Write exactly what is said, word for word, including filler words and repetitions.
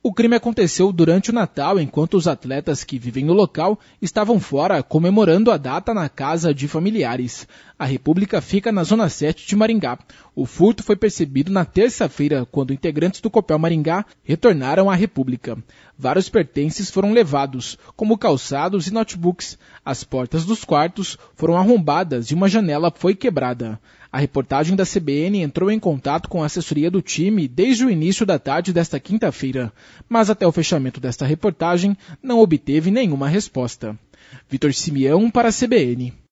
O crime aconteceu durante o Natal, enquanto os atletas que vivem no local estavam fora comemorando a data na casa de familiares. A República fica na Zona sete de Maringá. O furto foi percebido na terça-feira, quando integrantes do Copel Maringá retornaram à República. Vários pertences foram levados, como calçados e notebooks. As portas dos quartos foram arrombadas e uma janela foi quebrada. A reportagem da C B N entrou em contato com a assessoria do time desde o início da tarde desta quinta-feira, mas até o fechamento desta reportagem não obteve nenhuma resposta. Vitor Simeão para a C B N.